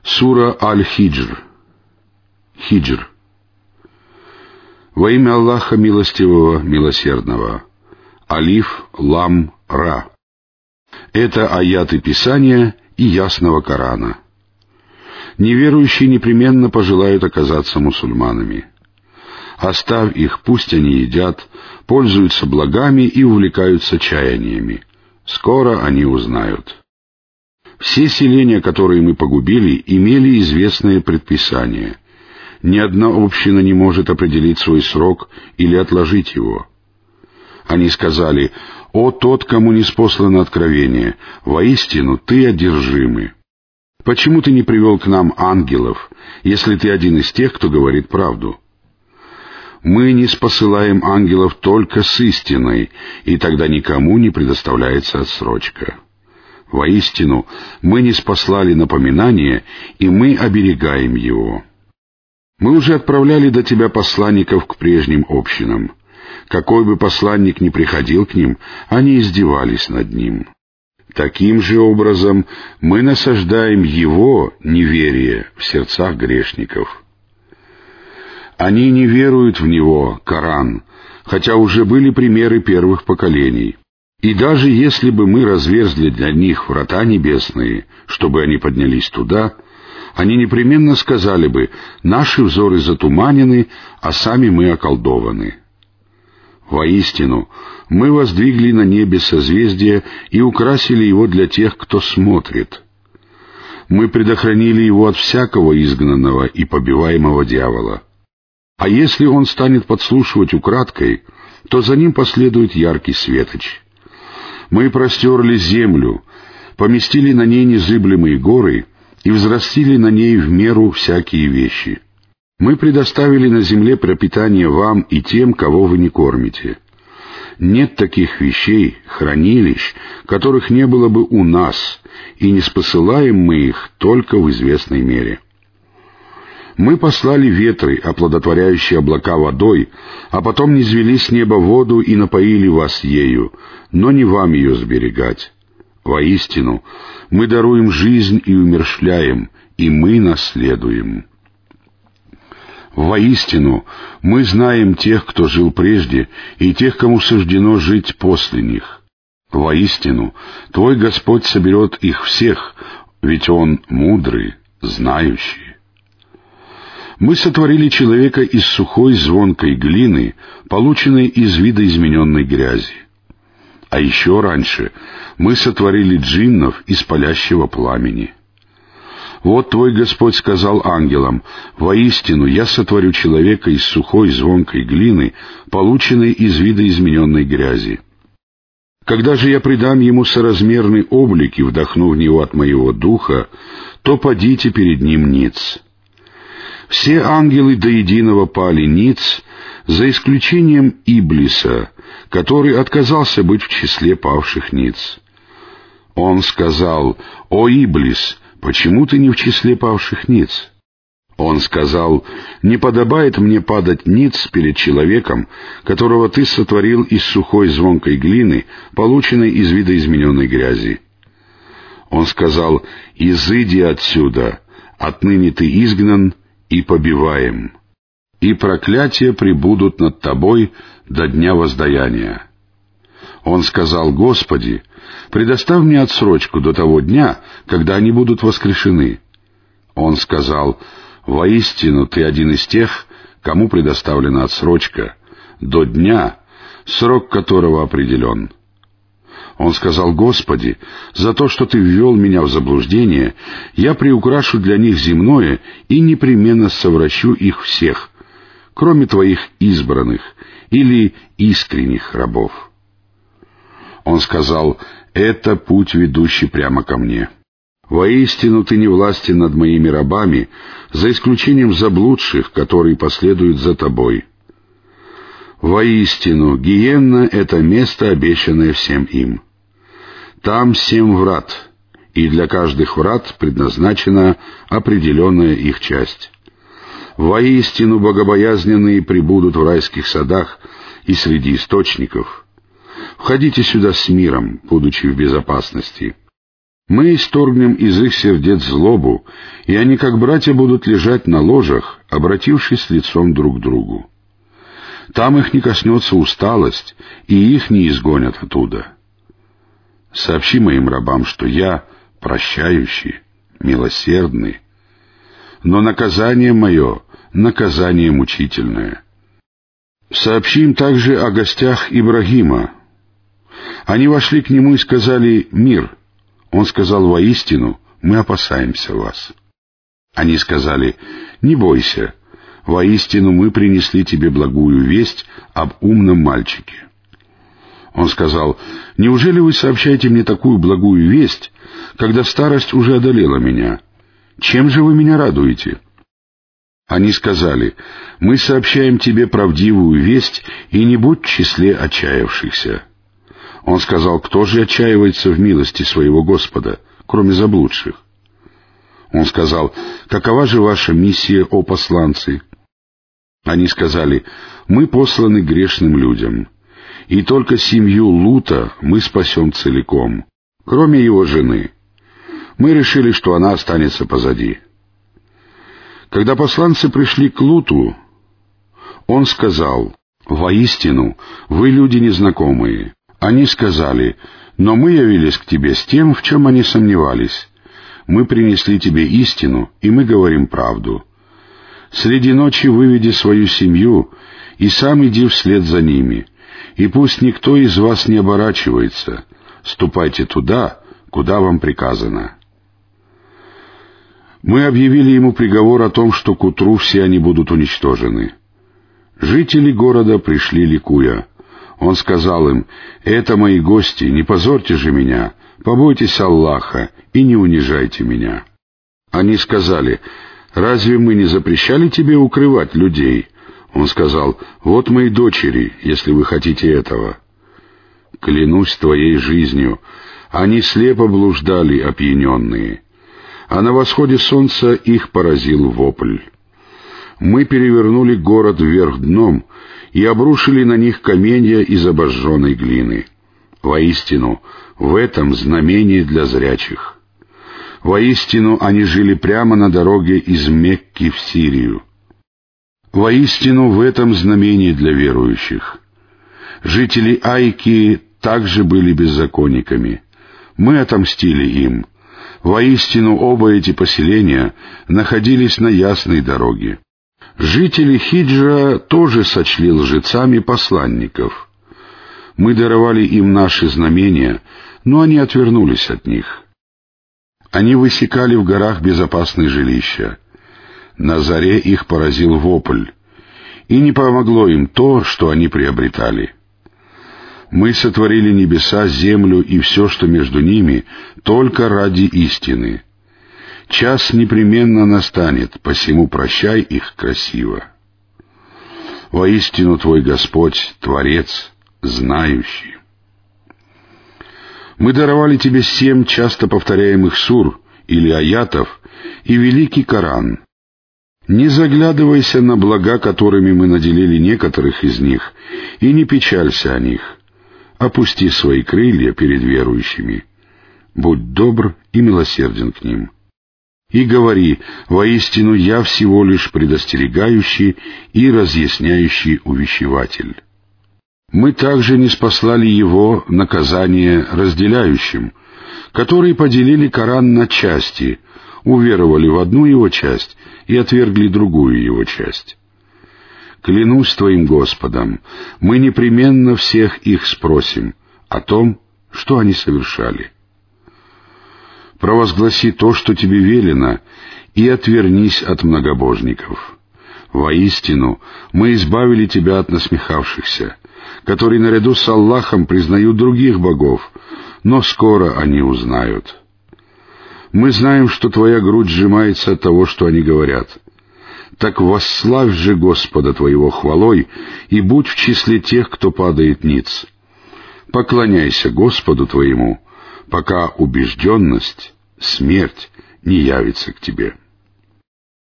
Сура Аль-Хиджр. Хиджр. Во имя Аллаха Милостивого, Милосердного. Алиф, Лам, Ра. Это аяты Писания и ясного Корана. Неверующие непременно пожелают оказаться мусульманами. Оставь их, пусть они едят, пользуются благами и увлекаются чаяниями. Скоро они узнают. Все селения, которые мы погубили, имели известные предписания. Ни одна община не может определить свой срок или отложить его. Они сказали: «О тот, кому ниспослано откровение, воистину ты одержимый. Почему ты не привел к нам ангелов, если ты один из тех, кто говорит правду? Мы ниспосылаем ангелов только с истиной, и тогда никому не предоставляется отсрочка. Воистину, мы ниспослали напоминание, и мы оберегаем его. Мы уже отправляли до тебя посланников к прежним общинам. Какой бы посланник ни приходил к ним, они издевались над ним. Таким же образом мы насаждаем его неверие в сердцах грешников. Они не веруют в него, Коран, хотя уже были примеры первых поколений. И даже если бы мы разверзли для них врата небесные, чтобы они поднялись туда, они непременно сказали бы: «Наши взоры затуманены, а сами мы околдованы». Воистину, мы воздвигли на небе созвездие и украсили его для тех, кто смотрит. Мы предохранили его от всякого изгнанного и побиваемого дьявола. А если он станет подслушивать украдкой, то за ним последует яркий светоч. Мы простерли землю, поместили на ней незыблемые горы и взрастили на ней в меру всякие вещи. Мы предоставили на земле пропитание вам и тем, кого вы не кормите. Нет таких вещей, хранилищ, которых не было бы у нас, и не спосылаем мы их только в известной мере. Мы послали ветры, оплодотворяющие облака водой, а потом низвели с неба воду и напоили вас ею, но не вам ее сберегать. Воистину, мы даруем жизнь и умерщвляем, и мы наследуем. Воистину, мы знаем тех, кто жил прежде, и тех, кому суждено жить после них. Воистину, твой Господь соберет их всех, ведь Он мудрый, знающий. Мы сотворили человека из сухой звонкой глины, полученной из видоизмененной грязи. А еще раньше мы сотворили джиннов из палящего пламени. Вот твой Господь сказал ангелам: «Воистину, я сотворю человека из сухой звонкой глины, полученной из видоизмененной грязи. Когда же я придам ему соразмерный облик и вдохну в него от моего духа, то падите перед ним ниц». Все ангелы до единого пали ниц, за исключением Иблиса, который отказался быть в числе павших ниц. Он сказал: «О Иблис, почему ты не в числе павших ниц?» Он сказал: «Не подобает мне падать ниц перед человеком, которого ты сотворил из сухой звонкой глины, полученной из видоизмененной грязи». Он сказал: «Изыди отсюда, отныне ты изгнан и побиваем, и проклятия пребудут над тобой до дня воздаяния». Он сказал: «Господи, предоставь мне отсрочку до того дня, когда они будут воскрешены». Он сказал: «Воистину, ты один из тех, кому предоставлена отсрочка, до дня, срок которого определен». Он сказал: «Господи, за то, что Ты ввел меня в заблуждение, я приукрашу для них земное и непременно совращу их всех, кроме Твоих избранных или искренних рабов». Он сказал: «Это путь, ведущий прямо ко мне. Воистину Ты не властен над моими рабами, за исключением заблудших, которые последуют за Тобой. Воистину, гиенна — это место, обещанное всем им. Там 7 врат, и для каждых врат предназначена определенная их часть. Воистину, богобоязненные пребудут в райских садах и среди источников. Входите сюда с миром, будучи в безопасности. Мы исторгнем из их сердец злобу, и они, как братья, будут лежать на ложах, обратившись лицом друг к другу. Там их не коснется усталость, и их не изгонят оттуда. Сообщи моим рабам, что я прощающий, милосердный, но наказание мое — наказание мучительное. Сообщи им также о гостях Ибрагима. Они вошли к нему и сказали: «Мир». Он сказал: «Воистину, мы опасаемся вас». Они сказали: «Не бойся, воистину мы принесли тебе благую весть об умном мальчике». Он сказал: «Неужели вы сообщаете мне такую благую весть, когда старость уже одолела меня? Чем же вы меня радуете?» Они сказали: «Мы сообщаем тебе правдивую весть, и не будь в числе отчаявшихся». Он сказал: «Кто же отчаивается в милости своего Господа, кроме заблудших?» Он сказал: «Какова же ваша миссия, о посланцы?» Они сказали: «Мы посланы грешным людям, и только семью Лута мы спасем целиком, кроме его жены. Мы решили, что она останется позади». Когда посланцы пришли к Луту, он сказал: «Воистину, вы люди незнакомые». Они сказали: «Но мы явились к тебе с тем, в чем они сомневались. Мы принесли тебе истину, и мы говорим правду. Среди ночи выведи свою семью, и сам иди вслед за ними, и пусть никто из вас не оборачивается. Ступайте туда, куда вам приказано». Мы объявили ему приговор о том, что к утру все они будут уничтожены. Жители города пришли ликуя. Он сказал им: «Это мои гости, не позорьте же меня, побойтесь Аллаха и не унижайте меня». Они сказали: «Разве мы не запрещали тебе укрывать людей?» Он сказал: «Вот мои дочери, если вы хотите этого». Клянусь твоей жизнью, они слепо блуждали, опьяненные, а на восходе солнца их поразил вопль. Мы перевернули город вверх дном и обрушили на них каменья из обожженной глины. Воистину, в этом знамение для зрячих. Воистину, они жили прямо на дороге из Мекки в Сирию. Воистину, в этом знамение для верующих. Жители Айки также были беззаконниками. Мы отомстили им. Воистину, оба эти поселения находились на ясной дороге. Жители Хиджра тоже сочли лжецами посланников. Мы даровали им наши знамения, но они отвернулись от них. Они высекали в горах безопасные жилища. На заре их поразил вопль, и не помогло им то, что они приобретали. Мы сотворили небеса, землю и все, что между ними, только ради истины. Час непременно настанет, посему прощай их красиво. Воистину твой Господь — Творец, знающий. Мы даровали тебе 7 часто повторяемых сур или аятов и великий Коран. Не заглядывайся на блага, которыми мы наделили некоторых из них, и не печалься о них. Опусти свои крылья перед верующими. Будь добр и милосерден к ним. И говори: воистину я всего лишь предостерегающий и разъясняющий увещеватель. Мы также ниспослали его наказание разделяющим, которые поделили Коран на части, уверовали в одну его часть и отвергли другую его часть. Клянусь твоим Господом, мы непременно всех их спросим о том, что они совершали. Провозгласи то, что тебе велено, и отвернись от многобожников. Воистину, мы избавили тебя от насмехавшихся, которые наряду с Аллахом признают других богов, но скоро они узнают. Мы знаем, что твоя грудь сжимается от того, что они говорят. Так восславь же Господа твоего хвалой и будь в числе тех, кто падает ниц. Поклоняйся Господу твоему, пока убежденность, смерть не явится к тебе».